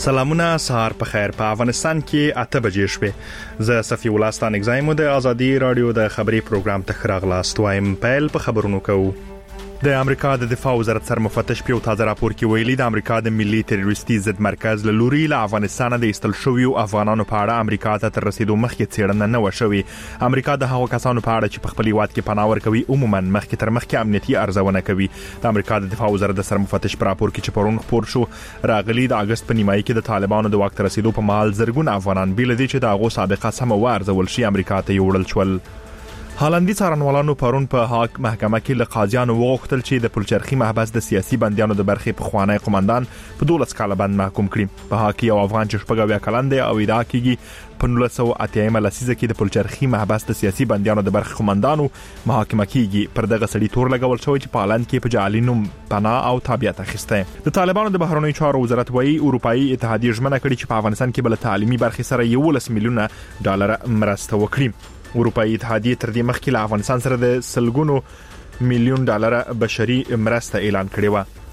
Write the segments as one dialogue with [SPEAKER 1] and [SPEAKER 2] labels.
[SPEAKER 1] سلامونه، سهار په خیر. په افغانستان کې 8 بجې شوې. زه صفی الله ستانک زایم د ازادي رادیو د خبري پروګرام ته راغلاست وایم. پیل په خبرونو کوو. د امریکا د دفاع وزارت سرمفتش په تازه راپور کې ویلي د امریکا د ملي تروریستي ضد مرکز له لوري له افغانستان د ایستل شویو افغانانو په اړه امریکا ته تر رسیدو مخکې څېړنه نه وشوي. امریکا د هغو کسانو په اړه چې په خپل هیواد کې پناه ورکوي عموما مخکې تر مخکې امنیتي ارزونه کوي. د امریکا د دفاع وزارت د سرمفتش په راپور کې چې پرون خپور شو راغلي د اگست په نیمایي کې د طالبانو د واک ته رسیدو په مهال زرګونه افغانان بیل دي چې د هغو سابقه سم وارزول شي امریکا ته یوړل شول. هالندي څارنوالانو پرون په هاګ محکمه کې له قاضیانو وغوښتل چې د پلچرخي محبس د سیاسي بندیانو د برخې په خوانی قومندان په 12 کاله بند محکوم کړي. په هاګ کې یو افغان چې شپږ کلن دی او ادعا کوي په 1980 لسیزه کې د پلچرخي محبس د سیاسي بندیانو د برخې قومندانو محاکمه کیږي. پر دغه سړي تور لګول شوی چې په هالند کې په جعلي نوم پناه او تابعیت اخیسته. د طالبانو د بهرنیو چارو وزارت وايي اروپאי اتحادیه ژمنه کړې چې په افغانستان کې بل تعلیمي برخې سره 11 میلیونه ډالر مرسته وکړي. اروپאי اتحادیه تر دې مخکې له افغانستان سره د سلګونو میلیون ډالر بشري مرسته اعلان کړې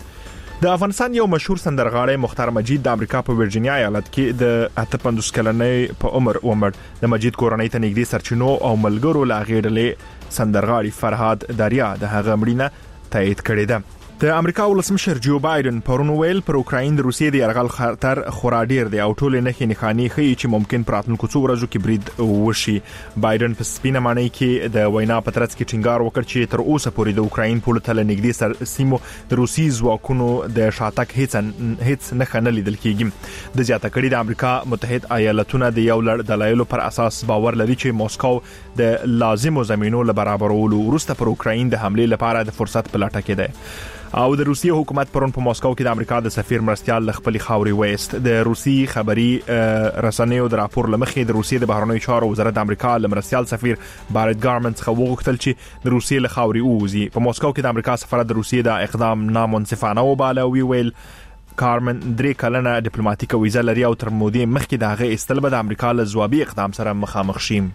[SPEAKER 1] و. د افغانستان یو مشهور سندرغاړی مختار مجید د امریکا په ورجینیا ایالت کې د 58 کلنۍ په عمر ومړ. د مجید کورنۍ ته نږدې سرچینو او ملګرو لا غېړلې سندرغاړي فرهاد دریا د هغه مړینه تایید کړې ده. د امریکا ولسمشر جو بایدن پرون ویل پر اوکراین د روسیې د یرغل خطر خورا ډیر دی او ټول نه نښانې ښیي چې ممکن پراتونکو څو ورځو کې برید وشي. بایدن په سپینه معنی کې د وینا په ترڅ کې ټینګار وکړ چې تر اوسه پورې د اوکراین په لټه نږدې سر سیمو د روسي ځواکونو د شاتګ هیڅ نه خنل لیدل کېږي. د زیاته کړي د امریکا متحد ایالاتونه د یو لړ دلایلو پر اساس باور لري چې موسکو د لازمو زمينو له برابرولو وروسته پر اوکراین د حمله لپاره د فرصت په لټه کې ده. او د روسیې حکومت پرون په ماسکو کې د امریکا د سفیر مرستيال خپل خاوري وېست. د روسي خبري رسنیو د راپور لمخې د روسیې د بهرنیو چارو وزارت د امریکا د مرستيال سفیر بارت ګارمنټس خو وغوښتل چې د روسیې له خاوري ووزي. په ماسکو کې د امریکا سفارت د روسیې د اقدام نامنصفانه وباله ویل کارمن 3 کلنه ډیپلوماټیک ویزه لري او تر مودې مخکې د هغه استل به د امریکا له ځوابي اقدام سره مخامخ شي.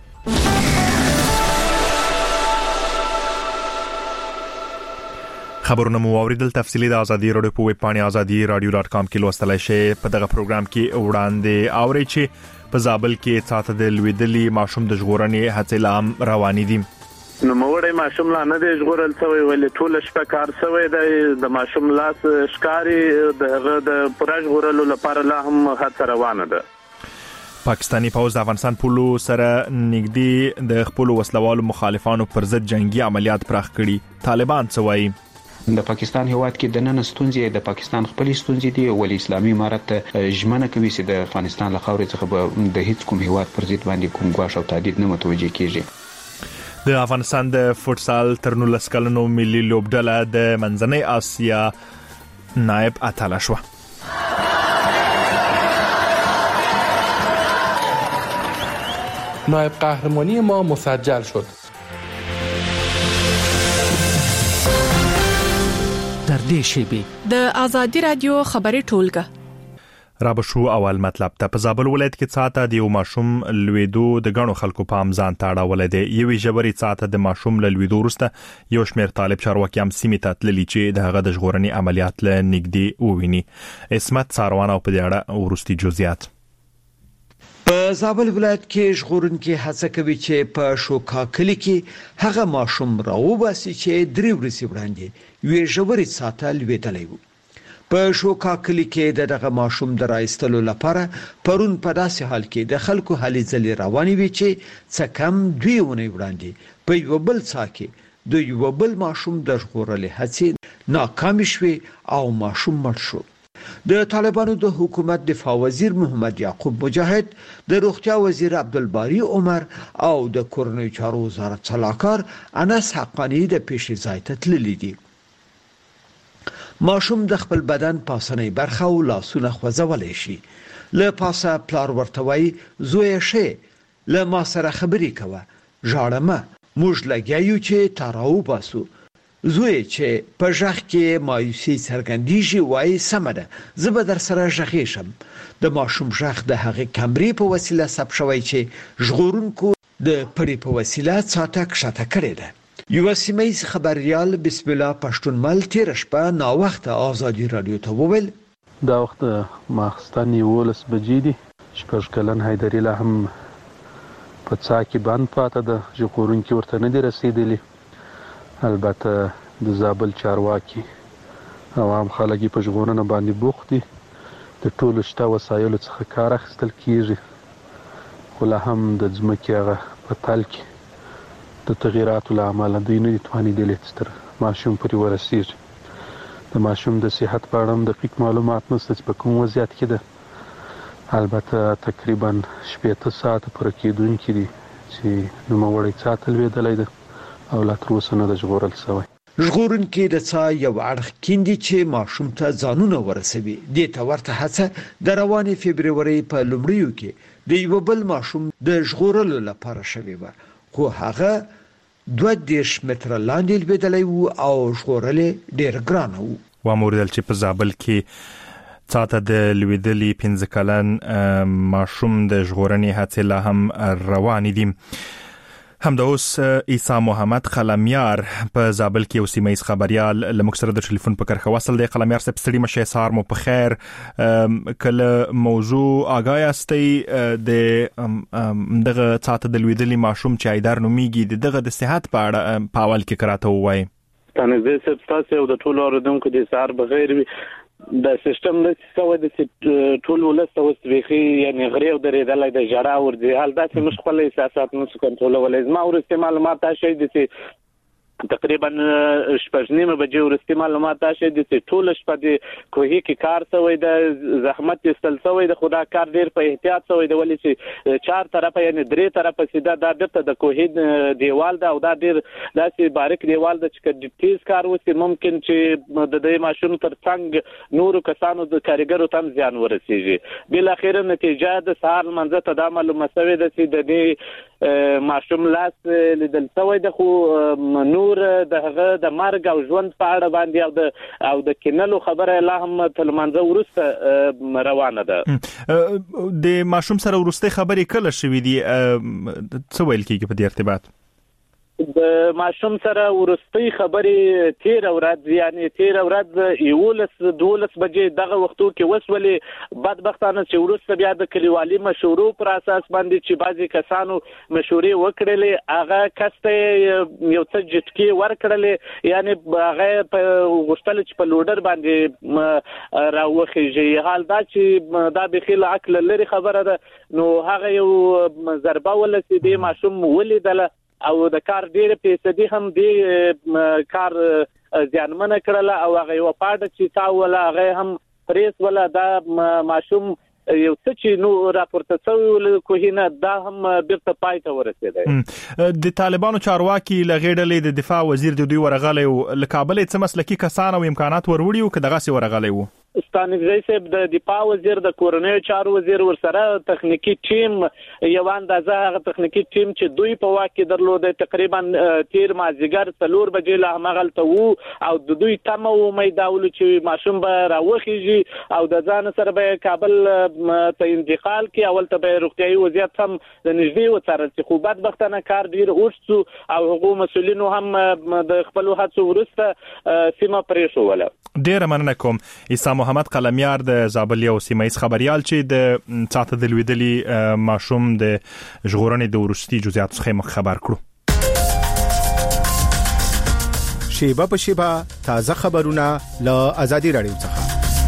[SPEAKER 1] خبرونه مو اوریدل. تفصیلی د ازادي رادیو په ویب پاڼه azadi.radio.com کې لوستلای شئ. په دغه پروګرام کې وړاندې اوري چې په زابل کې ساته د لویدلی ماشوم د ژغورنې هڅې لام روانې دي.
[SPEAKER 2] نو موړی ماشوم لا نه دی ژغورل شوی ولې ټول شپه کار شوی دی. د ماشوم لاس ښکاری د پراج ژغورلو لپاره لا هم هڅه روانه ده.
[SPEAKER 1] پاکستانی پوځ د افغانستان پولو سره نږدې د خپل وسلوالو مخالفانو پر ضد جنگي عملیات پراخ کړي. طالبان څه وایي؟
[SPEAKER 3] د پاکستان هیواد کې د نن ستونزې د پاکستان خپل ستونزې دي ولې اسلامي امارت ژمنه کوي چې د افغانستان له خاورې څخه به د هیڅ کوم هیواد پر ضد باندې کوم ګواښ او تهدید نه متوجه کیږي.
[SPEAKER 1] د افغانستان د فوتسال تر 19 کلنو ملي لوبډله د منځنۍ اسیا نائب اتله شو.
[SPEAKER 4] نائب قهرمانی ما مسجل شد.
[SPEAKER 5] در دې شیبه
[SPEAKER 6] د ازادي رادیو خبري ټولګه
[SPEAKER 1] را بشو اول مطلب ته. په زابل ولایت کې ساته د یو ماشوم لویدو د غنو خلکو په امزان تاړه ولید. یوې جبري ساته د ماشوم لویدو وروسته یو شمېر طالب چارواکي هم سیمه ته تللی چې د هغه د ژغورنې عملیات له نږدې وویني. اسمت ساروان او په دې اړه ورستي جزئیات.
[SPEAKER 7] په زابل ولایت کې ژغورونکي هڅه کوي چې په شوکا کلی کې هغه ماشوم راوباسي چې درې ورځې وړاندې وی ژورې ساته لویدلی و. په شوکا کلی کې دغه ماشوم د راایستلو لپاره پرون په داسې حال کې د خلکو هلې ځلې روانې وي چې څه کم 2 ونې وړاندې په یو بل څا کې د یو بل ماشوم د ژغورلو هڅې ناکام شوې او ماشوم مړ شو. د طالبانو د حکومت دفاع وزیر محمد یعقوب مجاهد، د روغتیا وزیر عبدالباری عمر او د کورنۍ چارو وزارت صلاحکار انس حقانی د پیښې ځای ته تللي دي. ماشوم د خپل بدن پاسنۍ برخه او لاسونه خوځولای شي. له پاسه پلار ورته وایي زوی شه له ما سره خبرې کوه، ژاړمه، موږ لګیایو چې تاراو باسو. زوی چې په ژغ کې مایوسي څرګندېږي وایي سمه ده، زه به در سره ژغېږم. د ماشوم ژغ د هغې کمرې په وسیله ثبت شوی چې ژغورونکو د پړې په وسیله څاته کښته کړې ده. یو سیمه‌یز خبریال بسم الله پښتونمل تیر شپه ناوخته ازادي رادیو ته وویل
[SPEAKER 8] دا وخت ماخستن 11 بجې دي. 6 کلن حیدري لا هم په څا کې بند پاته ده، ژغورونکي ورته نه دي رسېدلي. البته د زابل چارواکي او عام خلک په ژغورنه باندې بوخت دي. د ټولو شته وسایلو څخه کار اخیستل کېږي، خو لا هم د ځمکې هغه په تل کې د تغییراتو له امله دوی نه دي توانېدلي چې تر ماشوم پورې ورسېږي. د ماشوم د صحت په اړه هم دقیق معلومات نشته چې په کوم وضعیت کې ده. البته تقریبا 8 ساعته پوره کېدونکي دي چې نوموړی څا ته لوېدلی ده او لا تر اوسه نه ده ژغورل شوی.
[SPEAKER 7] ژغورونکي د څا یو اړخ کیندي چې ماشوم ته ځانونه ورسوي. دې ته ورته هڅه د روانې فبروري په لومړیو کې د یو بل ماشوم د ژغورلو لپاره شوې وه، خو هغه 2 متره لاندې لوېدلی و او ژغورل ډېر ګران و.
[SPEAKER 1] واموردل چې په زابل کې څاته د لوېدلي 15 کلن ماشوم د ژغورنې هڅې لا هم روانې دي. همدا اوس عیسی محمد قلمیار په زابل کې یو سیمه‌ایز خبريال لموږ سره د ټلیفون په کرښه وصل دی. قلمیار صاحب ستړي مشه، سهار مو په خیر. کله موضوع آگاه یاستئ د دغه څاته د لوېدلي ماشوم چې حیدر نومیږي دغه د صحت په اړه په اول کې کراته ووایي.
[SPEAKER 2] تنظیم سبستاسي او د ټولو اوریدونکو د سهار بغیر د سیستم د څه د ټول ولسته وسويخي یعنی غریو درېدلای د جړا ور دي حال داسې مش خپل احساسات نو کنټرولولای. ما ورسته معلومات شي د تقریبا 8:30 بجې ورسته معلومات شي د ټول شپه د کوهي کې کار سوی د زحمت استل سوی د خدا کار ډیر په احتیاط سوی د ولې چې 4 طرفه یعنی 3 طرفه سیده د دته د کوهي دیوال دا او دا ډیر داسې باریک دیوال د چې تیز کار وسی ممکن چې د دې ماشوم تر څنګ نورو کسانو د کاریګرو تم ځان ورسیږي. بل اخیره نتیجه د سهار منځ ته د معلومه سوی د چې د ماشوم لاس لیدل سوی د خو نور دغه د مرګ او ژوند په اړه باندې او د کینلو خبره لا هم تل منځه ورسته روانه ده.
[SPEAKER 1] د ماشوم سره ورسته خبرې کله شوې دي څه ویل کېږي په دې ارتباط؟
[SPEAKER 2] د ماشوم سره ورستي خبرې 13 ورځ یعنی 13 ورځ 12 بجې دغه وختو کې وسولې بدبختانه چې ورسته بیا د کلیوالي مشورو پر اساس باندې چې بعضی کسانو مشورې وکړلې هغه کسته یو څه جټکی ورکړلې یعنی هغه په غوښتل چې په لوډر باندې راوخیږي. حال دا چې دا بخیل عقل لري خبره ده نو هغه یو ضربه ولسی دی ماشوم ولیدله او د کار ډېر پیسې هم دی کار ځانمنه کړله او هغه یو پاډ چې تاوله هغه هم پریس ولا دا ماشوم یو څه چې نو راپورته شوی کوهینه دا هم بیرته پای ته ورسېده.
[SPEAKER 1] د طالبانو چارواکي لغېډلې د دفاع وزیر د دوی ورغلې او لکابل څه مسلکی کسان او امکانات وروړي او کداغه سي ورغلې وو.
[SPEAKER 2] ستانګزی صاحب د دفاع وزیر د کورنۍ چارو وزیر ورسره تخنیکی ټیم یو اندازه هغه تخنیکی ټیم چې دوی په واکه درلود تقریبا 13 مازیګر 4 بجې لا همغلته وو او د دوی تم امید داول چې ماشوم به راوخیږي او د ځان سره به کابل ته انتقال کی اول ته به روغتيایي وضعیت هم د نږدې وڅارل چې خو بدبختانه کار ډیر اوښتو او حقوق مسولینو هم د خپل هڅو ورسته سیمه پرېښو ولا.
[SPEAKER 1] ډیر مننه کوم. عیسی محمد قلمیار د زابل یو سیمه‌ایز خبريال چې د څاته د لوېدلي ماشوم د ژغورنې د ورستي جزئیات څخه خبر کړو.
[SPEAKER 9] شیبه په شیبه تازه خبرونه له ازادي رادیو څخه.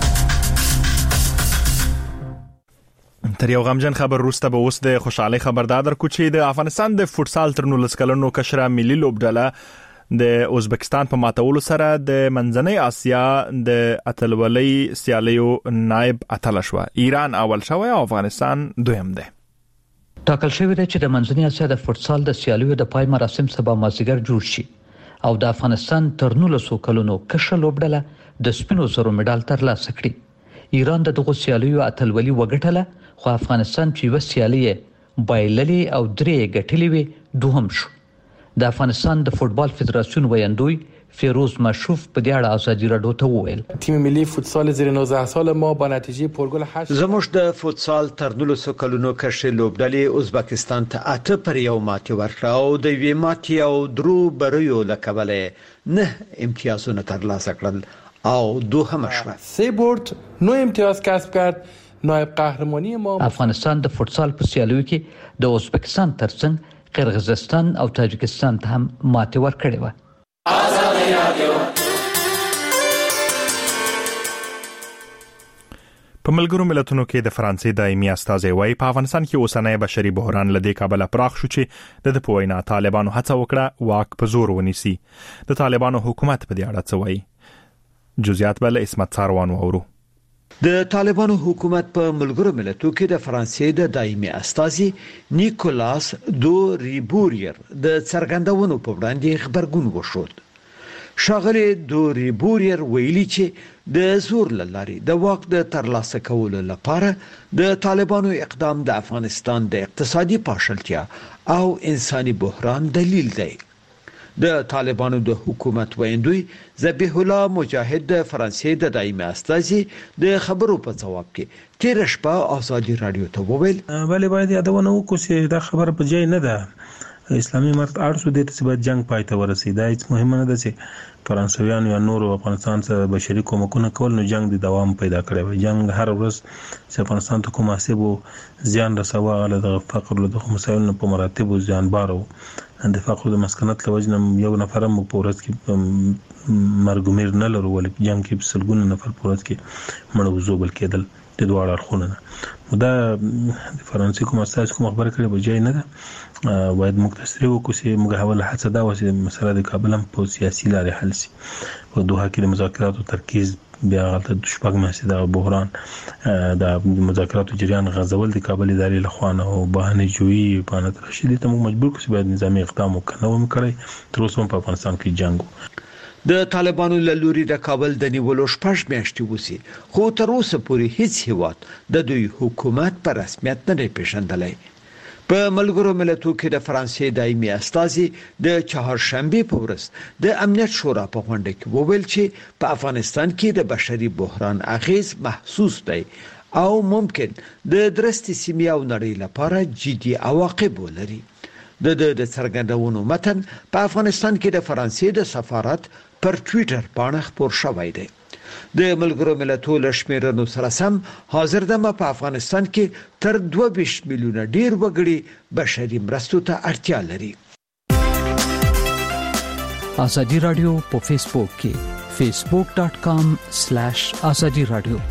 [SPEAKER 1] تر یو غمجن خبر روسته به اوس د خوشحالي خبردار درکو چې د افغانستان د فوتسال تر 19 کلنو کشره ملي لوبډله د ازبکستان په ماتولو سره د منځنۍ آسیا د اتلولۍ سیالیو نائب اتل شو. ایران اول شو او افغانستان دویم دی.
[SPEAKER 10] ټاکل شوی دی چې د منځنۍ آسیا د فوتسال د سیالیو د پای مراسم سبا مازیګر جوړ شي او د افغانستان تر 19 کلنو کشره لوبډله د سپینو زرو مډال ترلاسه کړي. ایران دغه سیالیو اتلولي وګټله خو افغانستان چې وسیالي بایللي او درې ګټلې وي دوهم شو. د افغانستان د فوتبال فدراسیون ویاندوی فیروز مشروف په دې اړه ازادي رادیو ته وویل
[SPEAKER 4] تیم ملی فوتسال زیر 19 سال ما با نتیجه پرگل 8
[SPEAKER 7] زموږ د فوتسال تر 19 کلونو کشره لوبډلې ازبکستان ته 8 پر یو ماتې ورکړه او د وی ماتې او درو بریو لکبله نه امتیازونه ترلاسه کړل او دوهمه شوه.
[SPEAKER 4] سیبورت نو امتیاز کسب کرد. نایب قهرمانی ما
[SPEAKER 10] افغانستان د فوتسال په سیالیو کې د ازبکستان ترڅنګ قرغیزستان او تاجکستان ته هم ماتې ورکړې و.
[SPEAKER 1] په ملګرو ملتونو کې د فرانسې دایمي استازی وايي په افغانستان کې اوسنۍ بشري بحران لدې کابل پراخ شو چې د پوینا طالبانو هڅه وکړه واک په زور ونیسي. د طالبانو حکومت په دې اړه څه وايي؟ جزئیات بل اسمت ساروان وورو.
[SPEAKER 7] د طالبانو حکومت په ملګرو ملتونو کې د فرانسې د دایمي استازي نیکولاس دو ریبوریر د څرګندونو په وړاندې خبرګون وشود. شاغلی دو ریبوریر ویلي چې د زور لاري د واک د ترلاسه کولو لپاره د طالبانو اقدام د افغانستان د اقتصادي پاشلتیا او انساني بحران دلیل دی. د طالبانو د حکومت ویندوی ذبیح الله مجاهد د فرانسې د دایمي استازي د خبرو په ځواب کې تیر شپه آزادي رادیو ته وویل
[SPEAKER 11] بلې باید یادونه وکړو چې دا خبره په ځای نه ده. اسلامي امارت اړسو د ته باید جنگ پای ته ورسي. دا هیڅ مهمه نه ده چې فرانسویان یا نور افغانستان سره بشري کومکونه کول نو جنگ د دوام پیدا کړي وي. جنگ هر ورځ چې افغانستان ته کوم حسابو زیان رسوا غل د فقر له مسایلو په مراتب زیان بارو د فقر د مسکنت لوجنه یو نفر مو په ورځ کې مرګومیر نه لرو ولې جنگ کې سلګونه نفر په ورځ کې مړو زوبل کېدل د دوه اړخونه. دا د فرانسې کوم اساس کوم خبره کړي به ځای نه ده. باید موږ تسریع وکړو چې موږ حواله هڅه دا وسه مسله د کابل هم په سیاسي لارې حل شي. په دوه کې د مذاکراتو ترکیز بیا غلطه د شپږ میاشتې د بحران د مذاکراتو جریان غزول د کابل ادارې لخوا نه او بهانه جوړي په ترشید ته موږ مجبور کړو چې باید نظامی اقدام وکړو هم کړی. تر اوسه په افغانستان کې جنگ
[SPEAKER 7] د طالبانو له لوري د کابل د نیولو شپږ میاشتې وسی خو تر اوسه پورې هیڅ هیواد د دوی حکومت په رسمیت نه پیژندلی. په ملګرو ملتونو کې د فرانسې دایمي استازي د چهارشنبه په ورځ د امنیت شورا په غونډه کې وویل چې په افغانستان کې د بشري بحران اغیز محسوس دی او ممکن د درستي سیمې او نړۍ لپاره جدي عواقب ولري. د څرګندونو متن په افغانستان کې د فرانسې د سفارت پر ټوئیټر باندې خبر شوی دی. د ملګرو ملتونو لشمېرنو سره سم حاضر دمه په افغانستان کې تر 22 میلیونه ډیر وګړي بشري مرستو ته اړتیا لري.
[SPEAKER 5] آزادي رادیو په فیسبوک کې facebook.com/azadi radio.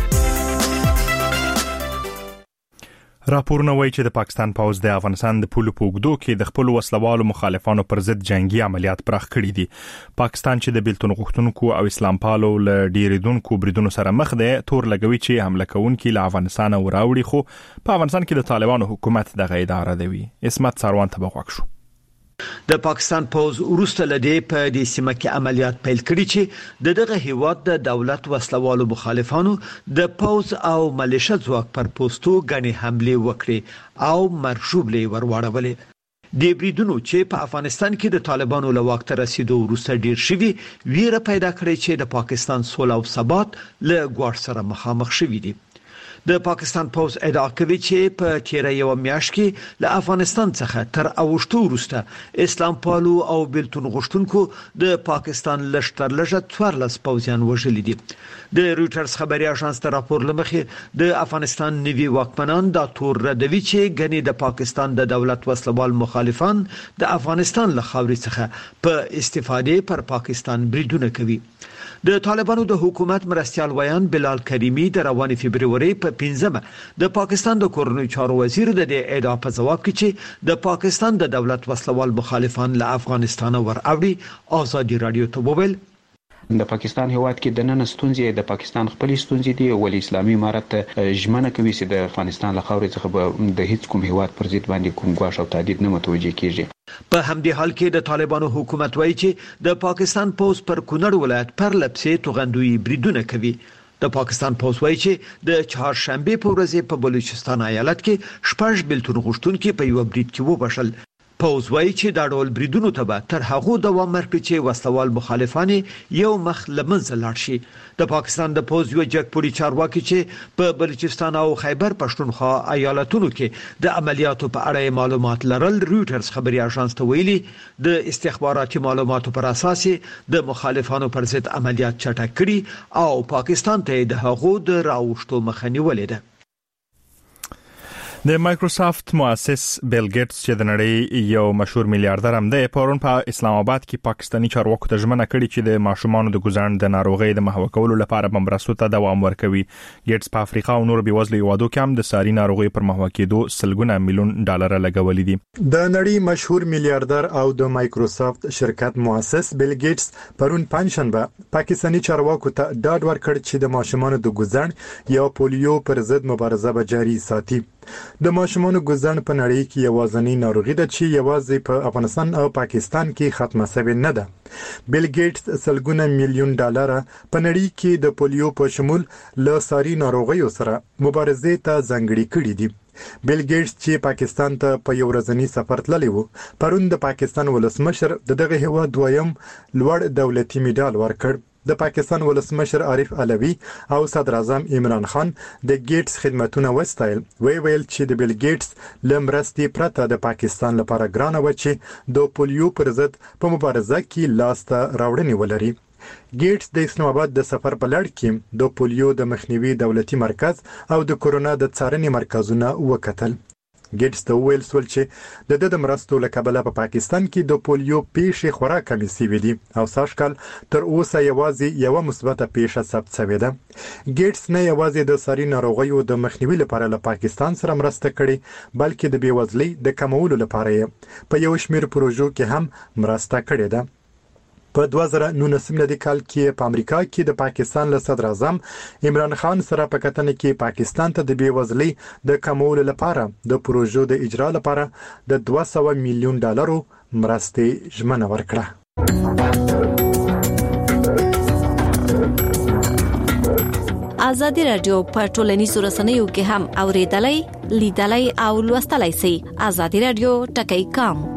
[SPEAKER 1] راپورونه وایي چې د پاکستان پوځ د افغانستان د پولو په اوږدو کې د خپل وسلوالو مخالفانو پر ضد جنگي عملیات پراخ کړي دي. پاکستان چې د بیلتون غوښتونکو او اسلام پالو له ډیریدونکو بریدونو سره مخ دی تور لګوي چې حمله کوونکي له افغانستان وراوړي خو په افغانستان کې د طالبانو حکومت دغه اداره دی. اسمت ساروان ته بغوښ شو.
[SPEAKER 7] د پاکستان پوز وروسته لدی په دې سیمه کې عملیات پیل کړي چې دغه هیواد د دولت وسلوالو مخالفانو د پوز او ملیشه ځواک پر پوسټو غني حمله وکړي او مرشوبلې ورواړولې. د بریدونو چې په افغانستان کې د طالبانو له واک ته رسیدو وروسته ډیر شوي ویره پیدا کړې چې د پاکستان سوله او ثبات له ګواښ سره مخامخ شوي دي. د پاکستان پوز ادعا کوي چې په تیر یو میاشت کې له افغانستان څخه تر اوښتو وروسته اسلام پالو او بیلتون غوښتونکو د پاکستان لشتر لږه 14 پوځیان وژلي دي. د رويټرز خبري اژانس ته راپور لمخې د افغانستان نوي واکمنان د تور ردوي چې غني د پاکستان د دولت وسلوال مخالفان د افغانستان له خاورې څخه په استفاده پر پاکستان بریدونه کوي. د طالبانو د حکومت مرستيال ویان بلال کریمی د رواني فبرवरी په 15مه د پاکستان د کورنۍ چارو وزیر د ادعا په جواب کې چې د پاکستان د دولت وسلوال مخالفان له افغانستان ور اوړي آزادي رادیو ته وویل
[SPEAKER 3] د پاکستان هیواد کې د نن ستونزې د پاکستان خپل ستونزې دي ولې اسلامي امارت ژمنه کوي چې د افغانستان له خاورې څخه د هیڅ کوم هیواد پر ضد باندې کوم ګواښ او تهدید نه متوجه کیږي.
[SPEAKER 7] په همدې حال کې د طالبانو حکومت وایي چې د پاکستان پوز پر کونړ ولایت پر لپسې توغندوی بریدونه کوي. د پاکستان پوز وایي چې د چهارشنبه په ورځ په بلوچستان ایالت کې 6 بیلتون غوښتونکي په یو برید کې وبشل. پوز وایي چې دا ډول بریدونو ته به تر هغه دوام ورکړي چې وسلوال مخالفان یو مخ لمنځه لاړ شي. د پاکستان د پوز یو جګپوړي چارواکي چې په بلوچستان او خیبر پښتونخوا ایالتونو کې د عملیاتو په اړه معلومات لرل رويټرز خبري اژانس ته ویلي د استخباراتي معلوماتو پر اساس د مخالفانو پر ضد عملیات چټک کړي او پاکستان ته د هغو د راوښتو مخه نیولې ده.
[SPEAKER 1] د مایکروسافت مؤسس بیل ګیټس چې د نړۍ یو مشهور میلیارډر هم دی پرون په اسلام آباد کې پاکستانی چارواکو ته ژمنه کړې چې د ماشومانو د ګزاند د ناروغۍ د محو کولو لپاره بمرستو ته دوام ورکوي. ګیټس په افریقا او نور بېوزلو هیوادو کې هم د ساري ناروغۍ پر محو کېدو سلګونه میلیون ډالر لګولې دي.
[SPEAKER 12] د نړۍ مشهور میلیارډر او د مایکروسافت شرکت مؤسس بیل ګیټس پرون پنځشنبه پاکستانی چارواکو ته ډاډ ورکړ چې د ماشومانو د ګزاند یا پولیو پر ضد مبارزه به جاري ساتي. د ماشومانو ګزاند په نړۍ کې یوازینی ناروغي ده چې یوازې په افغانستان او پاکستان کې ختمه شوې نه ده. بیل ګیټس سلګونه میلیون ډالر په نړۍ کې د پولیو په شمول له ساري ناروغیو سره مبارزه ته ځانګړي کړي دي. بیل ګیټس چې پاکستان ته په یو ورځنی سفر تللی و پرون د پاکستان ولسمشر دغه هیواد دویم لوړ دولتي میډال ورکړ. د پاکستان ولسمشر عارف علوی او صدر اعظم عمران خان د ګیټس خدماتونه وستایل. ویل چې د بیل ګیټس لمرستي پرته د پاکستان لپاره ګرانه و چې د پولیو پر ضد په مبارزه کې لاسته راوړنې ولري. ګیټس د اسلام آباد د سفر په لړ کې د پولیو د مخنیوي دولتي مرکز او د کورونا د څارنې مرکزونه وکتل. ګیټس ته ویل سول چې د مرستو لکبله په پاکستان کې د پولیو پیښې خورا کمې سوي دي او ساشکل تر اوسه یوازې یو مثبته پیښه ثبت شوې ده. ګیټس نه یوازې د ساري ناروغیو د مخنیوي لپاره له پاکستان سره مرسته کړې بلکې د بیوزلۍ د کمولو لپاره په یو شمېر پروژو کې هم مرسته کړې ده. په 2019 کال کې په امریکا کې د پاکستان له صدر اعظم عمران خان سره په کتنه کې پاکستان ته د بیوزلۍ د کمولو لپاره د پروژو د اجرا لپاره د 200 میلیون ډالرو مرستې ژمنه ورکړه.
[SPEAKER 13] ازادي رادیو په ټولنیزو رسنیو کې هم اوریدلای لیدلای او لوستلای شئ. ازادي رادیو ټکی کام.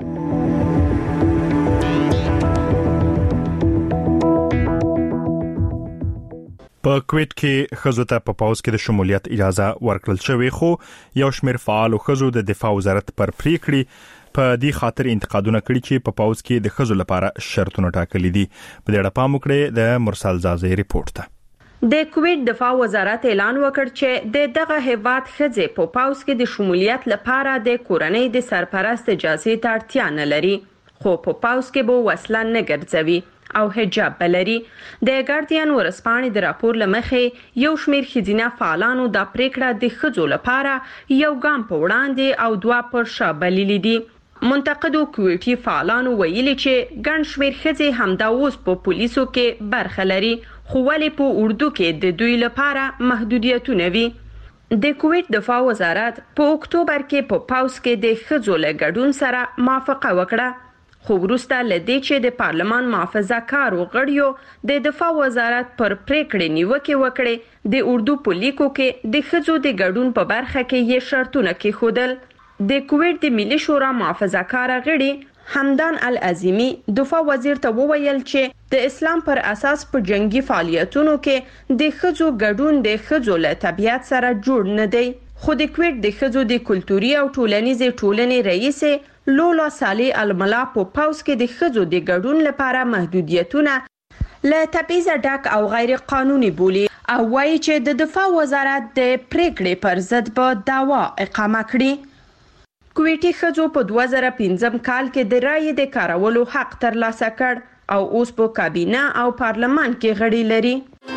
[SPEAKER 1] په کویت کې خزو ته په پاوز کې د شمولیت اجازه ورکړل شوې خو یو شمېر فعال خزو د دفاع وزارت پر پریکړې په دې خاطر انتقادونه کړي چې په پاوز کې د خزو لپاره شرطونه ټاکلي دي. په دې اړه پام وکړئ د مرسل زازي ریپورت ته.
[SPEAKER 14] د کویت دفاع وزارت اعلان وکړ چې دغه هیواد خزه په پاوز کې د شمولیت لپاره د کورنۍ د سرپرست اجازه ته اړتیا نه لري خو په پاوز کې به وسله نه ګرځوي او حجاب بلري. د ګارډین ورسپانې د راپور لمخې یو شمېر خزینه فعالانو د پریکړه د خزو لپاره یو ګام په وړاندې او دوا پر شا بللي دي. منتقدو کویټي فعالانو ویلي چې ګڼ شمېر خزې همدا اوس په پولیسو کې برخه لري خو ولې په اردو کې د دوی لپاره محدودیتونه وي. د کویت دفاع وزارت په اکتوبر کې په پاوز کې د خزو له ګډون سره موافقه وکړه خو وروسته لدې چې د پارلمان محافظه کارو غړیو د دفاع وزارت پر پریکړې نیوکه وکړې د اردو په لیکو کې د خزو د ګډون په برخه کې یې شرطونه کېښودل. د کویت د ملي شورا محافظه کار غړي حمدان العظیمی دفاع وزیر ته وویل چې د اسلام پر اساس په جنگي فعالیتونو کې د خزو ګډون د خزو له طبيعت سره جوړ نه دی. خو د کویت د خزو د کلتوري او ټولنیزې ټولنې رئیس لولا صالح الملا په پاوز کې د خزو د ګډون لپاره محدودیتونه له تبعیض ډک او غیر قانوني بولي او وایي چې د دفاع وزارت د پریکړې پر ضد به دعوا اقامه کړي. کویټي خزو په 2015 کال کې د رایې د کارولو حق ترلاسه کړ او اوس په کابینه او پارلمان کې غړي لري.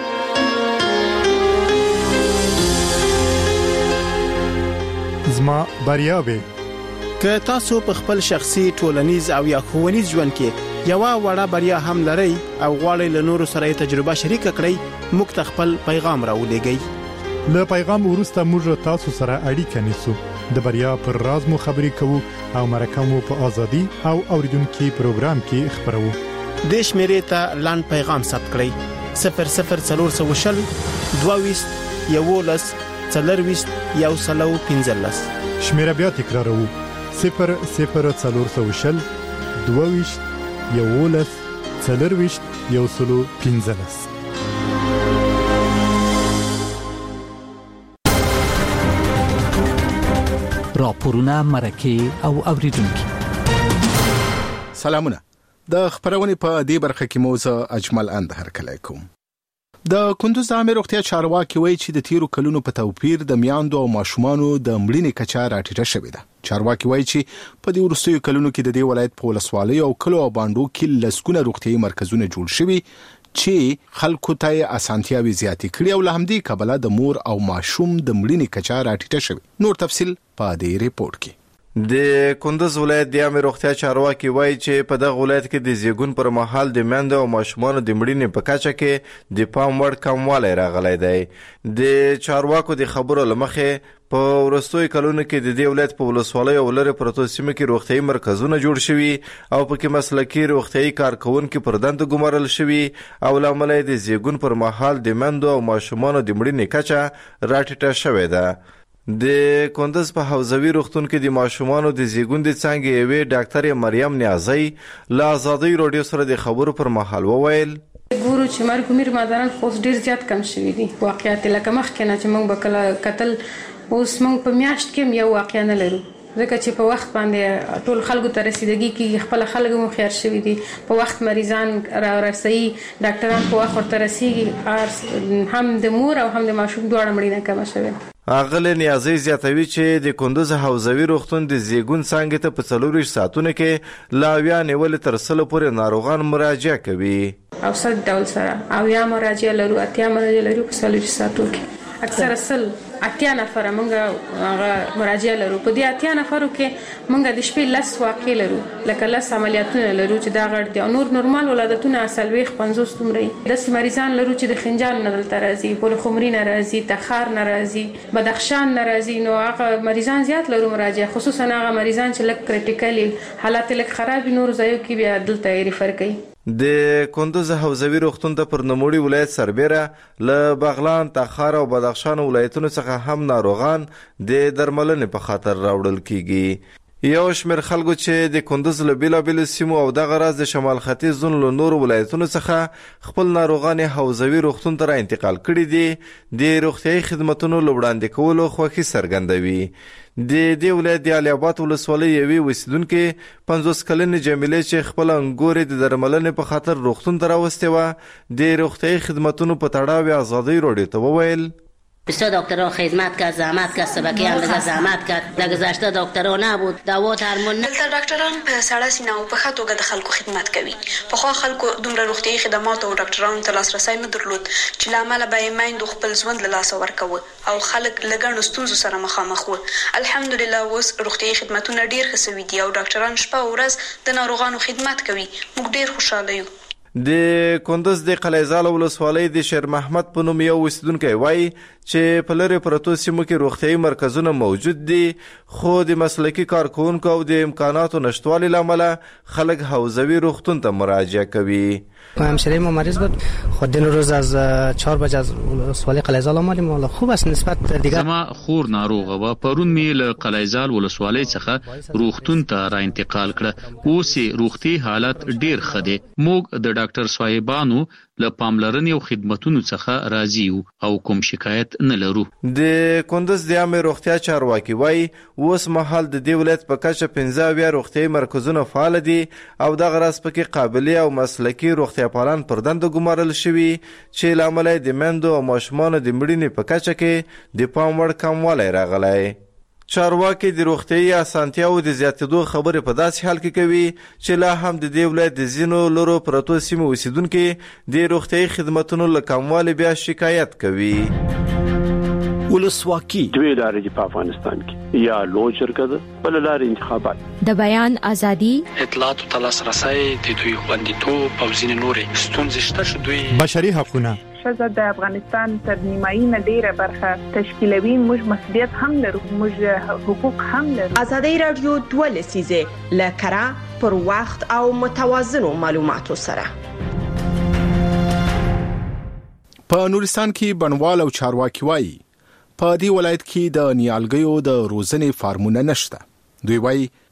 [SPEAKER 12] زما بریاوي
[SPEAKER 9] که تاسو په خپل شخصي ټولنیز او یا ښوونیز ژوند کې یو وړه بریا هم لرئ او غواړئ له نورو سره تجربه شریک کړئ موږ ته خپل پیغام راولېږئ.
[SPEAKER 12] له پیغام وروسته موږ تاسو سره اړیکه نیسو د بریا پر راز مو خبرې کوو او مرکه مو په ازادي او اوریدونکو پروګرام کې خبرو.
[SPEAKER 9] د شمیرې ته لاند پیغام ثبت کړئ 00420 22 11 40 115.
[SPEAKER 12] شمیره بیا تکراروو 00420 22 11 40 115.
[SPEAKER 5] راپورونه مرکه او اوریدونکو
[SPEAKER 15] سلامونه. د خبرونه په دې برخه کې موزه اجمل اند هرکلی کوم. د کندوز د عامه روغتیا چارواکي وایي چې د تیرو کلونو په توپیر د میاندو او ماشومانو د مړینې کچه راټیټه شوې ده. چارواکي وایي چې په دې وروستیو کلونو کې د دې ولایت په ولسوالۍ او کلو او باندو کې لسګونه روغتیايي مرکزونه جوړ شوي چې خلکو ته اسانتیاوي زیاتې کړې او له همدې کبله د مور او ماشوم د مړینې کچه راټیټه شوې. نور تفصیل په دې ریپورت کې.
[SPEAKER 16] د کندوز ولایت د عامه روغتیا چارواکي وایي چې په دغه ولایت کې د زیږون پر مهال د میندو او ماشومانو د مړینې په کچه کې د پام وړ کموالی راغلی دی. د چارواکو د خبرو له مخې په وروستیو کلونو کې د دې ولایت په ولسوالۍ او لرې پرتو سیمو کې روغتیايي مرکزونه جوړ شوي او پکې مسلکي روغتیايي کارکوونکي پر دندو ګمارل شوي او له امله د زیږون پر مهال د میندو او ماشومانو د مړینې کچه راټیټه شوې ده. د کندوز په حوزوي روغتون کې د ماشومانو د زیږون د څانګې یوې ډاکټر مریم نیازی له آزادۍ راډیو سره د خبرو پر مهال وویل
[SPEAKER 17] ګورو چې مرګ میر مادران خو ډیر زیات کم شوي دي. واقعیت لکه مخکې نه چې موږ به کله کتل اوس موږ په میاشت کې یو واقعیا نه لرو ځکه چې په وخت باندې ټول خلکو ته رسیدګي کې خپل خلک مو خیر شوي دي. په وخت مریضان رسي ډاکټران په وخت ورته رسیږي هم د مور او هم د ماشوم دواړه مړینه کم شوي.
[SPEAKER 16] اغله نیازی زیاتوي چې د کندوز حوزوي روغتون د زیږون څانګې ته په 40 ساعتونو کې لا بیا نیول تر سلو پورې ناروغان مراجعه کوي
[SPEAKER 17] او صد ډول سره او یا مراجعه لرو اتیا مراجعه لرو په 40 ساعتو کې اکثر اصل اتیا نفر موږ مراجعه لرو. په دې اتیا نفرو کې موږ د شپې لس واقع لرو لکه لس عملیاتونه لرو چې دا غړ دي او نور نورمال ولادتونه سلويخ 50 تمرې د مریضان لرو چې د خنجان نه دلته راځي پولخمري نه راځي تخار نه راځي بدخشان نه راځي. نو هغه مریضان زیات لرو مراجعه خصوصا هغه مریضان چې لک کریټیکلی حالات لک خراب نور ځایو کې بیا دلته ریفر کوي.
[SPEAKER 16] د کندوز حوزوي روغتون ته پر نوموړي ولایت سربېره له بغلان تخار او بدخشان ولایتونو څخه هم ناروغان د درملنې په خاطر راوړل کیږي. یو شمېر خلکو چې د کندوز له بیلابیلو سیمو او دغه راز د شمال ختیځ زون له نورو ولایتونو څخه خپل ناروغان حوزوي روغتون ته را انتقال کړي دي د روغتیايي خدماتونو له وړاندې کولو خوښي څرګندوي. د دې ولایت د علي آباد ولسوالۍ یوې اوسیدونکې 50 کلنې جمیلې چې خپل انګورې د درملنې په خاطر روغتون ته راوستې وه د روغتیايي خدماتونو په تړاو آزادۍ راډیو ته وویل
[SPEAKER 18] بسیار دکترها خدمت کرد زحمت کرد سبکی هم بزرگ زحمت کرد در گذشته دکترها نبود دوا درمون
[SPEAKER 19] دلته ډاکټران په سړه سینه او په ښه توګه د خلکو خدمت کوي. پخوا خلکو دومره روغتیايي خدمات او ډاکټرانو ته لاسرسی نه درلود چې له امله به یې میندو خپل ژوند له لاسه ورکوه او خلک له ګڼو ستونزو سره مخامخ وو. الحمدلله اوس روغتیايي خدمتونه ډیر ښه سوي دي او ډاکټران شپه او ورځ د ناروغانو خدمت کوي. موږ ډیر خوشاله یو.
[SPEAKER 16] د کندوز د قلیزال ولسوالۍ د شیر محمد په نوم یو اوسیدونکی وایي چې په لرې پرتو سیمو کې روغتیايي مرکزونه موجود دي خو د مسلکي کارکوونکو او د امکاناتو نشتوالي له امله خلک حوزوي روغتون ته مراجعه کوي.
[SPEAKER 20] همسایه ما مریض بود خود دین روز از 4 بجه از ولسوالی قلیزال آمدیم والا خوب است نسبت دیگه.
[SPEAKER 21] زما خور ناروغه و پرون می له قلیزال ولسوالی څخه روغتون ته را انتقال کړه. اوس روغتي حالت ډیر ښه دی. موږ د ډاکټر صاحبانو له پاملرنې او خدماتونو څخه راضي یو او کوم شکایت نه لرو.
[SPEAKER 16] د کندوز د عامه روغتیا چارواکي وایي اوس مهال د دې ولایت په کچه 15 روغتیايي مرکزونه فعال دي او دغه راز پکې قابلیت او مسلکي روغتیا پالان پر دندو ګمارل شوي چې له امله د میندو او ماشومانو د مړینې په کچه کې د پام وړ کموالی راغلی. چارواکي د روغتیايي اسانتیاو د زیاتېدو خبرې په داسې حال کې کوي چې لا هم د دې ولایت د ځینو لرو پرتو سیمو اوسیدونکي د روغتیايي خدماتونو له کموالي بیا شکایت کوي.
[SPEAKER 22] ولسواکي دوی لارې دي په افغانستان کې یا لوی شرکت بل لارې انتخابات
[SPEAKER 13] د بیان ازادي
[SPEAKER 23] اطلاعات او تلاسرسي د دوی خوندیتوب او ځینې نورې ستونزې شته چې دوی
[SPEAKER 12] بشري حقوقونه
[SPEAKER 24] ښځه د افغانستان تر نیمایي نه ډیره برخه تشکیلوي. موږ مسؤلیت هم لرو، موږ حقوق هم لرو.
[SPEAKER 14] ازادي رادیو 2 لسیزه لکرا پر وخت او متوازنو معلوماتو سره.
[SPEAKER 15] په نورستان کې بنوال او چارواکي وایي په دې ولایت کې د نیالګیو د روزنې فارمونه نشته. دوی وایي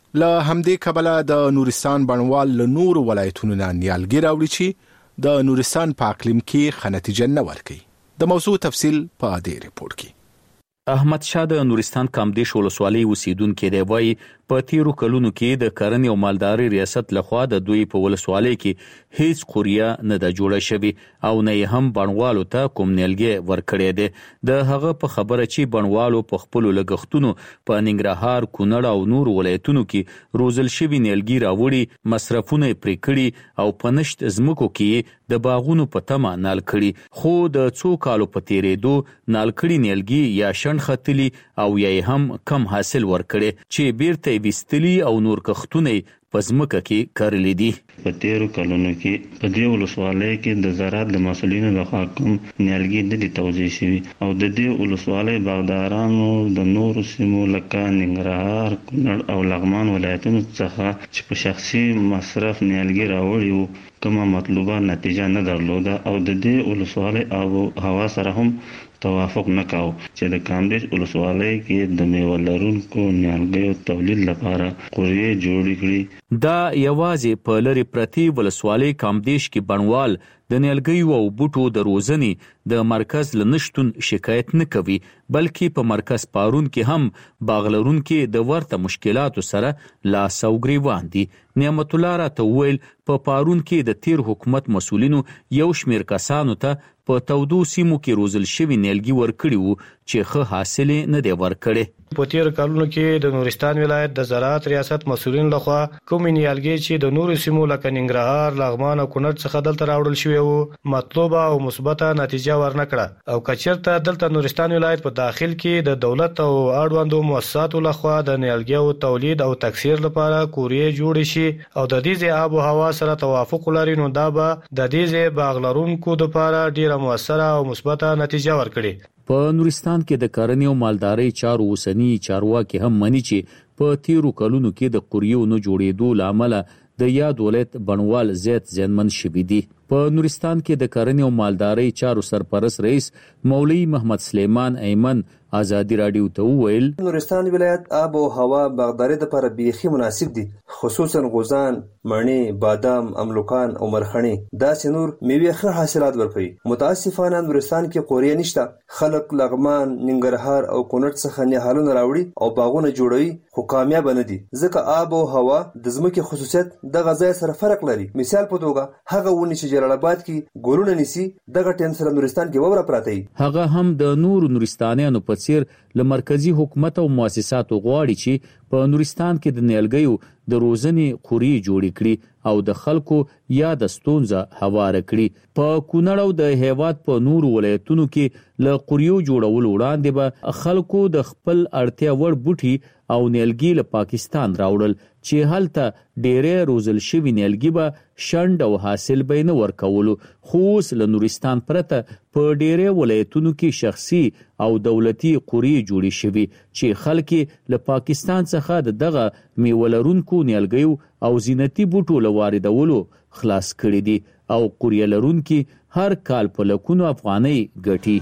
[SPEAKER 15] له همدې کبله د نورستان بڼوال له نورو ولایتونو نه نیالګي راوړي چې د نورستان په اقلیم کې ښه نتیجه نه ورکوي. د موضوع تفصیل په دې ریپورت کې.
[SPEAKER 2] احمد شاه د نورستان کامدیش ولسوالۍ اوسیدونکي دی، وایي په تیرو کلونو کې د کرنې او مالدارۍ ریاست لخوا د دوی په ولسوالۍ کې هیڅ قوریه نه ده جوړه شوې او نه یې هم بڼوالو ته کوم نیالګي ورکړی دی. د هغه په خبره چې بڼوالو په خپلو لګښتونو په ننګرهار، کونړ او نورو ولایتونو کې روزل شوي نیالګي راوړي، مصرفونه یې پرې کړي او په نشت ځمکو کې د باغونو په تمه نال کړي، خو د څو کالو په تیریدو نال کړي نیالګي یا شنډ ختلي او یا هم کم حاصل ورکړي چې بیرته ویستلي او نور کښتونه په ځمکه کې کرلي دي.
[SPEAKER 4] په تیرو کلونو کې په دې ولسوالۍ کې د زراعت د مسؤلینو لخوا کوم نیالګي نه دي توزیع شوي او د دې ولسوالۍ باغدارانو د نورو سیمو لکه ننګرهار، کونړ او لغمان ولایتونو څخه چې په شخصي مصرف نیالګي راوړي وو کومه مطلوبه نتیجه نه درلوده او د دې ولسوالۍ آب و هوا سره هم توافق نه کاوه چې د کامدیش ولسوالۍ کې د میوه لرونکو نیالګیو تولید لپاره قوریې جوړې کړي.
[SPEAKER 2] دا یوازې په لرې پرتې ولسوالۍ کامدیش کې بڼوال د نیالګیو او بوټو د روزنې د مرکز له نشتون شکایت نه کوي، بلکې په مرکز پارون کې هم باغ لرونکي د ورته مشکلاتو سره لاس او ګریوان دي. نعمت الله راته وویل په پارون کې د تیر حکومت مسؤلینو یو شمیر کسانو ته په تودو سیمو کې روزل شوي نیالګي ورکړي وو چې ښه حاصل نه دی ورکړی.
[SPEAKER 6] په تیر کلونو کې د نورستان ولایت د زراعت ریاست مسؤلین لخوا کومې نیالګي چې د نورو سیمو لکه ننګرهار، لغمان او کونړ څخه دلته راوړل شوي وو مطلوبه او مثبته نتیجه ورنکړه او کچرته دلته نورستان ولایت په داخل کې د دولت او اړوندو مؤسساتو لخوا د نیالګیو تولید او تکثیر لپاره قوریې جوړې شي او د دې ځای آب و هوا سره توافق ولري، نو دا به د دې ځای باغ لرونکو لپاره ډیره مؤثره او مثبته نتیجه ورکړي.
[SPEAKER 2] په نورستان کې د کرنې او مالدارۍ چارو اوسني چارواکي هم مني چې په تیرو کلونو کې د قوریو نه جوړېدو له امله د یاد ولایت بڼوال زیات زیانمن شوي دي. په نورستان کې د کرنې او مالدارۍ چارو سرپرست رئیس مولوي محمد سلیمان ایمن ازادي رادیو ته وویل
[SPEAKER 8] نورستان ولایت آب او هوا باغداري لپاره بیخي مناسب دي، خصوصا غوزان، مڼې، بادام، املوکان او مرخني داسې نور میوې ښه حاصلات ورکوي. متاسفانه نورستان کې قوریه نشته. خلک لغمان، ننګرهار او کونړ څخه نهالونه راوړي او باغونه جوړوي خو کامیاب نه دي ځکه آب او هوا د ځمکې خصوصیت د غذای سره فرق لري. مثال په توګه هغه ونې چې جلال آباد کې ګلونه نیسي دغه ټیم سره نورستان کې وبره پراته وي.
[SPEAKER 2] هغه هم د نورو نورستانیانو په څیر له مرکزی حکومت او مؤسساتو غواړي چې په نورستان کې د نیالګیو د روزنې قوریې جوړې کړي او د خلکو یا د ستونزه هواره کړي. په کونړ او د هیواد په نورو ولایتونو کې له قوریو جوړولو وړاندې به خلکو د خپل اړتیا وړ بوټي او نیالګي له پاکستان راوړل چې هلته ډېرې روزل شوي نیالګي به شنډ او حاصل به نه ورکولو، خو اوس له نورستان پرته په ډېرې ولایتونو کې شخصي او دولتي قوریې جوړې شوي چې خلک له پاکستان څخه د دغه میوه لرونکو نیالګیو او زینتي بوټو له واردولو خلاص کړي دي او قوریه لرونکي هر کال په لکونو افغانۍ ګټي.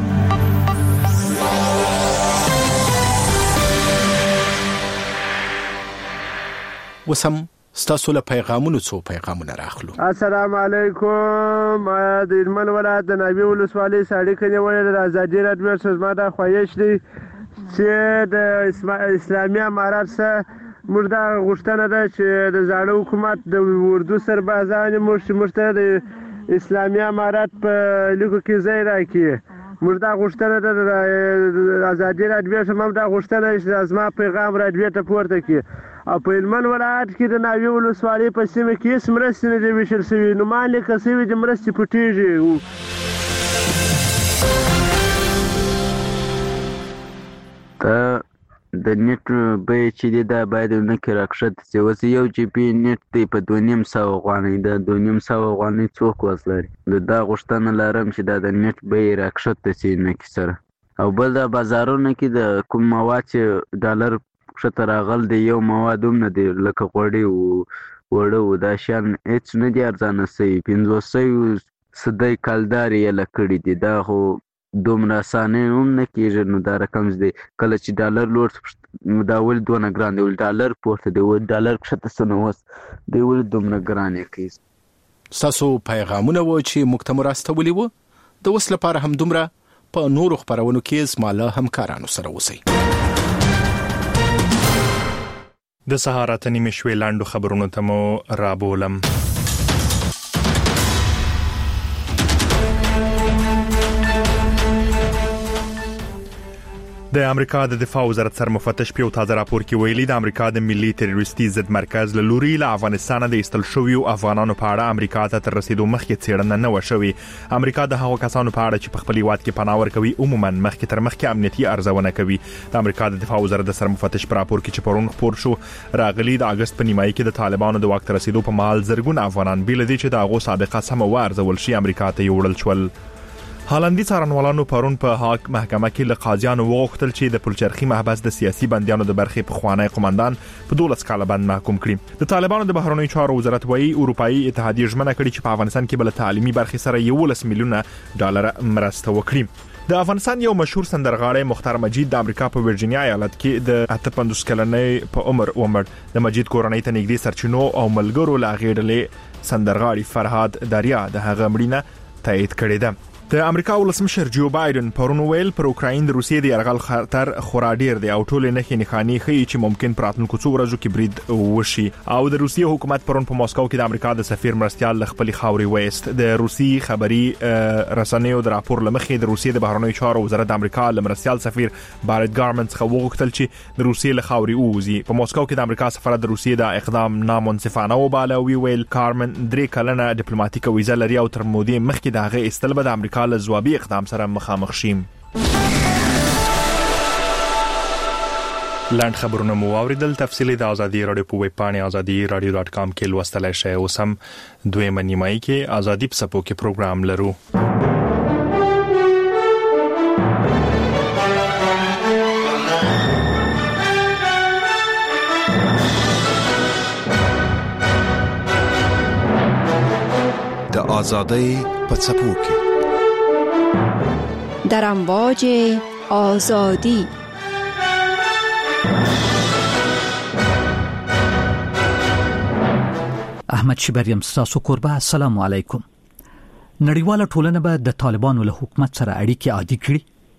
[SPEAKER 15] وسم ستاسو له پیغامونو څو پیغامونه راخلو.
[SPEAKER 25] السلام علیکم. د هلمند ولایت د ناوې ولسوالۍ سړک نیولې د ازادي راډیو څخه زما د خواهش دی چې د اسلامي امارات سره موږ دا غوښتنه ده چې د زاړه حکومت د اردو سربازان موږ ته د اسلامي امارات په لیکو کې ځای راکړي. موږ دا غوښتنه ده د ازادي راډیو څخه دا غوښتنه چې زما پیغام راډیو ته پورته کړي. او په هلمند ولایت کې د ناوې ولسوالۍ په سیمه کې هېڅ مرستې نه دي ویشل شوي، نومان لیکل شوي دي مرستې پټېږي.
[SPEAKER 26] د نیټ بیه چې دی دا باید نه کې راکښته شي. اوس یو جی بي نیټ دی په 2500 افغانۍ، د 2500 افغانۍ څوک وس لري؟ دا غوښتنه لرم چې دا د نیټ بیه راکښته شي نه کې سره. او بل د بازارونو کې د کوم مواد چې ډالر کښته راغل دی یو مواد هم نه دی لکه غوړي وړه دا شیان هېڅ نه دي ارزانه شوي. 500 سدی کلدار یې لکړي دي، دا خو دومره اسانه هم نه کېږي. نو دا رقم دی کله چې ډالر لوړ دا ول دونه ګران دی، ول ډالر پورته دی، ول ډالر کښته سنو وس دی، ول دومره ګران یې کوي.
[SPEAKER 15] ستاسو پیغامونه و چې موږ ته راستولي وو. د اوس لپاره هم دومره. په نورو خبرونو کې زما له همکارانو سره اوسئ.
[SPEAKER 1] د سهار اته نیمې شوې لاندو خبرونو ته مو رابولم. د امریکا د دفاع وزارت سرمفتش په تازه راپور کې ویلي د امریکا د ملي تروریستي ضد مرکز له لوري له افغانستان د ایستل شویو افغانانو په اړه امریکا ته تر رسیدو مخکې څېړنه نه وشوي. امریکا د هغو کسانو په اړه چې په خپل هیواد کې پناه ورکوي عموما مخکې تر مخکې امنیتي ارزونه کوي. د امریکا د دفاع وزارت د سرمفتش په راپور کې چې پرون خپور شو راغلي د اگست په نیمایي کې د طالبانو د واک ته رسیدو په مهال زرګونه افغانان بل دي چې د هغو سابقه سم وارزول شي امریکا ته یوړل شول. هالندي څارنوالانو پرون په هاګ محکمه کې له قاضیانو وغوښتل چې د پلچرخي محبس د سیاسي بندیانو د برخې پخوانی قومندان په 12 کاله بند محکوم کړي. د طالبانو د بهرنیو چارو وزارت وایي اروپאי اتحادیه ژمنه کړې چې په افغانستان کې بل تعلیمي برخې سره 11 میلیونه ډالر مرسته وکړي. د افغانستان یو مشهور سندرغاړی مختار مجید د امریکا په ورجینیا ایالت کې د 58 کلنۍ په عمر د مجید کورنۍ ته نږدې سرچینو او ملګرو لا غېړلې سندرغاړي فرهاد دریا د هغه مړینه تایید کړې ده. د امریکا ولسمشر جو بایدن پرون ویل پر اوکراین د روسیې د یرغل خطر خورا ډیر دی او ټول نه نښانې ښیي چې ممکن پراتونکو څو ورځو کې برید وشي. او د روسیې حکومت پرون په ماسکو کې د امریکا د سفیر مرستیال خپل خاوري وېست. د روسي خبري رسنیو د راپور لمخې د روسیې د بهرنیو چارو وزارت د امریکا لمرستیال سفیر بارت ګارمنټس خو وغوښتل چې د روسیې له خاوري ووزي. په ماسکو کې د امریکا سفارت د روسیې د اقدام نامنصفانه وباله او ویل کارمن 3 کلنه ډیپلوماټیکه ویزه لري او تر مودې مخکې د هغه استل به د امریکا له ځوابي اقدام سره مخامخ شیم. لاند خبرونه مو اوریدل. تفصیلی د ازادي رادیو په ویب پاڼه azadi.radio.com کې لوستلای شئ. اوس هم دویمه نیمایي کې ازادي په سپو کې پروګرام لرو.
[SPEAKER 3] د ازادۍ په سپو کې
[SPEAKER 7] در امواج آزادی.
[SPEAKER 5] احمد شبریم ستاسو کوربه. السلام علیکم. نړیواله ټولنه به د طالبانو له حکومت سره اړیکې عادي کړي.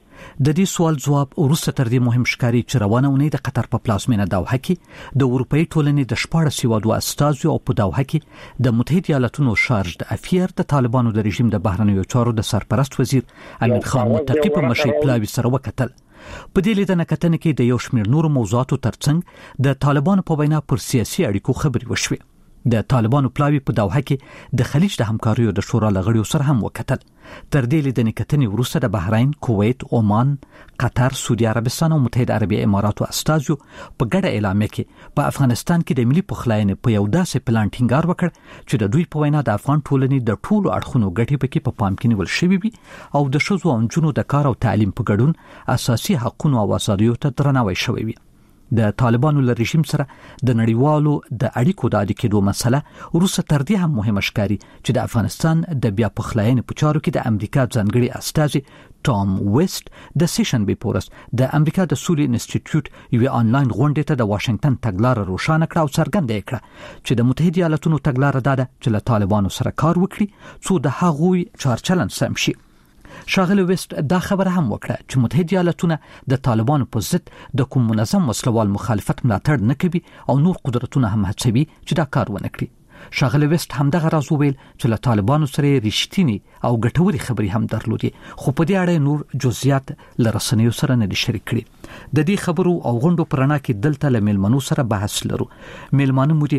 [SPEAKER 5] د دې سوال جواب وروسته تر دې مهم ښکاري چې روانه ونې د قطر په پلازمینه دوحه کې د اروپאי ټولنې د 14 هیوادو استازو او په دوحه کې د متحده ایالاتونو شارج د افیر د طالبانو د رژیم د بهرنیو چارو د سرپرست وزیر امیر خان متقی په مشرۍ پلاوي سره وکتل. په دې لیدنه کتنه کې د یو شمېر نورو موضوعاتو ترڅنګ د طالبانو په وینا پر سیاسي اړیکو خبرې وشوې. د طالبانو پلاوي په دوحه کې د خلیج د همکاریو د شورا لغړیو سره هم وکتل. تر دې لیدنې کتنې وروسته د بحرین، کویت، عمان، قطر، سعودي عربستان او متحده عربي اماراتو استازو په ګډه اعلامیه کې په افغانستان کې د ملي پخلاینې په یو داسې پلان ټینګار وکړ چې د دوی په وینا د افغان ټولنې د ټولو اړخونو ګټې پکې په پام کې نیول شوې وي او د ښځو او نجونو د کار او تعلیم په ګډون اساسي حقوقو او آزادیو ته درناوی شوی وي. د طالبانو له رژیم سره د نړیوالو د اړیکو د عادي کېدو مسله وروسته تر دې هم مهمه ښکاري چې د افغانستان د بیا پخلاینې په چارو کې د امریکا ځانګړي استازي ټام ویسټ د سیشنبې په ورځ د امریکا د سولې انسټیټیوټ یوې آنلاین غونډې ته د واشنگټن تګلاره روښانه کړه او څرګنده یې کړه چې د متحده ایالاتونو تګلاره دا ده چې له طالبانو سره کار وکړي څو د هغوی چارچلن سم شي. ښاغلی ویسټ دا خبره هم وکړه چې متحده ایالاتونه د طالبانو په ضد د کوم منظم وسلوال مخالفت ملاتړ نه کوي او نور قدرتونه هم هڅوي چې دا کار ونه کړي. ښاغلی ویسټ همدغه راز وویل چې له طالبانو سره رښتینی او ګټوري خبرې هم درلودي خو په دې اړه نور جزئیات له رسنیو سره نه دي شریک کړي. د دې خبرو او غونډو په رڼا کې دلته له میلمنو سره بحث لرو. میلمانه مو دي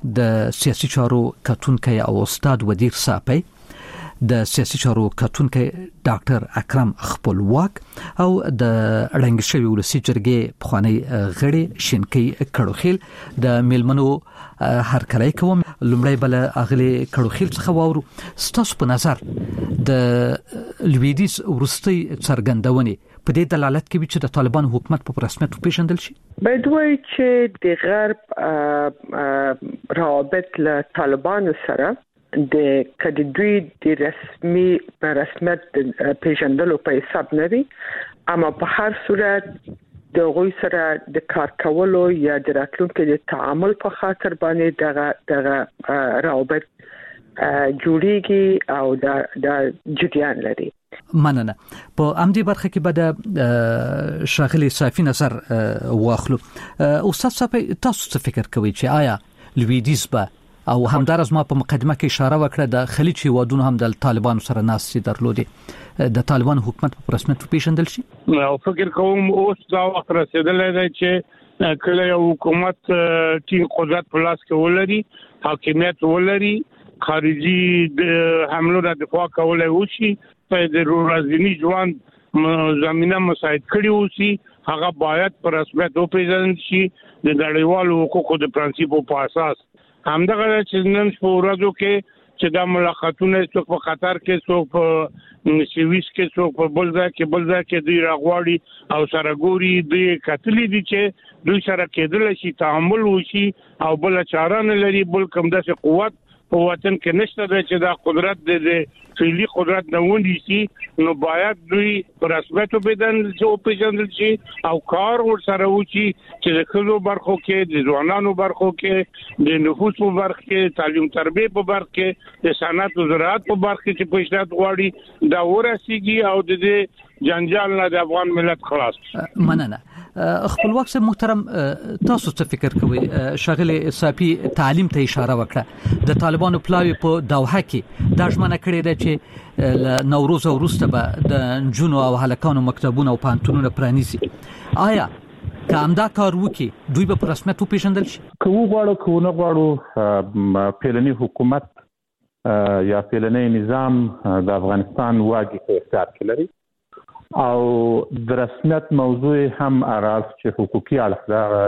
[SPEAKER 5] د سیاسي چارو کتونکی او استاد ودیر صاحب، د سیاسي چارو کتونکی ډاکټر اکرم خپلواک او د رنګ شوی ولسی جرګې پخوانی غړي شینکی کړوخیل. د میلمنو هرکلی کوم. لومړی بل اغلی کړوخیل څخه واورو ستاسو په نظر د لویدیز ورستي څرګندونې په دې دلالت کوي چې د طالبان حکومت په رسمیت وپیژندل شي.
[SPEAKER 9] باید وایي چې د غرب روابط له طالبانو سره
[SPEAKER 24] د کډوی د رسمیت پیژندلو په حساب نه دي، اما په هر صورت د غوي سره د کار کولو یا د راتلونکو د تعامل په خاطر باندې دغه روابط جوړیږي او د جریان لري.
[SPEAKER 5] مننه. په امدی برخه کې به د شاغلي صافي نظر واخلو. استاد صاحب تاسو څه فکر کوئ چې آیا لویدیز به او همدارس ما په مقدمه کې اشاره وکړه د خلیج هیوادونو هم د طالبانو سره ناسي درلودي، د طالبان حکومت په رسمیت پیژندل شي؟
[SPEAKER 9] او فکر کوم اوس دا وخت رسیدلی دی چې کله یو حکومت ټینګ قدرت په لاس کې ولري، حاکمیت ولري، خارجي د حملو نه دفاع کولای وشي، په د ورځني ژوند زمينه مساعد کړي وشي، هغه باید په رسمیت وپیژندل شي د نړیوالو حقوقو د پرنسپو په اساس. همدغه چې نن په ورځو کې چې دا ملاقاتونه څوک په قطر کې، څوک په سویس کې، څوک په بل ځای کې دوی راغواړي او سره ګوري دوی کتلې دي چې دوی سره کېدل شي تعامل وشي او بل چاره نه لري، بل کوم داسې قوت په وطن کې نشته چې دا قدرت د فعلی قدرت نه ونیسي، نو باید دوی په رسمیت وپیژندل شي او کار ورسره وشي چې د ښځو برخو کې، د ځوانانو برخو کې، د نفوس په برخه کې، تعلیم تربیه په برخه کې، د صنعت او زراعت په برخه کې چې پیشرفت غواړي دا ورسیږي او د دې جنجال نه د افغان ملت خلاص.
[SPEAKER 5] مننه. خپلواک صاحب محترم، تاسو څه فکر کوئ؟ شاغلي صافي تعلیم ته اشاره وکړه. د طالبانو پلاوی په دوحه کې دا ژمنه کړې ده چې نوروز وروسته به د جنونو او هلکانو مکتبونه او پانتونونه پرانیزي. آیا که همدا کار وکړي دوی به په رسمیت وپیژندل شي؟
[SPEAKER 10] که وغواړو که ونه غواړو، فعلني حکومت یا فعلني نظام د افغانستان واګي په اختیار کې لري او د رسمیت موضوع هم اراز چې حقوقي اړخ دا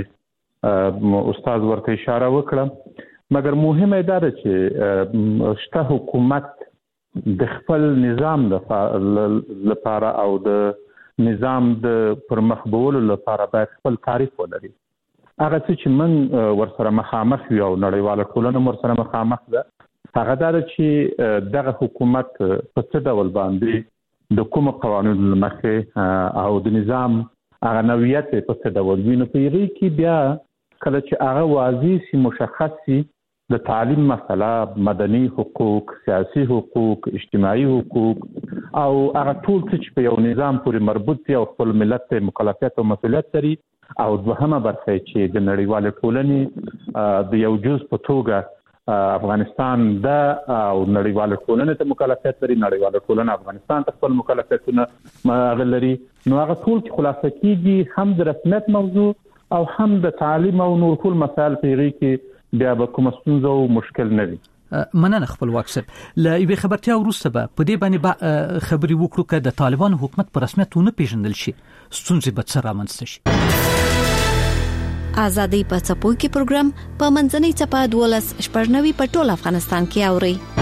[SPEAKER 10] جناب استاد ورته اشاره وکړه، مګر مهمه دا ده چې شته حکومت د خپل نظام لپاره او د نظام د پرمخ بیولو لپاره باید خپل تعریف ولري. هغه چې من ورسره مخامخ یو نړیواله ټولنه ورسره مخامخ ده، هغه دا چې دغه حکومت په څه ډول باندې د کوم قوانینو لمخې او د نظام هغه نوعیت په څه ډول وي. نو په هغې کې بیا کله چې هغه واضح سي، مشخص سي، د تعلیم مسله، مدني حقوق، سیاسي حقوق، اجتماعي حقوق او هغه ټول چې په یو نظام پورې مربوط دي او خپل ملت ته مکلفیت او مسؤلیت لري، او دوهمه برخه چې د نړیوالې ټولنې د یو جز په توګه افغانستان د او نړیواله ټولنه ته مکلفیت لري، نړیواله ټولنه افغانستان ته خپل مکلفیتونه لري. نو هغه ټول چې خلاصه کیږي هم د رسمیت موضوع او هم د تعلیم او نور ټول مسایل په هغې کې بیا به کومه ستونزه او مشکل نه وي.
[SPEAKER 5] مننه خپلواک صاحب. له یوې خبرتیا وروسته به په دې باندې خبرې وکړو که د طالبانو حکومت په رسمیت ونه پیژندل شي ستونزې به څه رامنځته شي.
[SPEAKER 13] آزادۍ په څپو کې پروګرام په منځنۍ څپه 12 شپږ په ټول افغانستان کې اوري.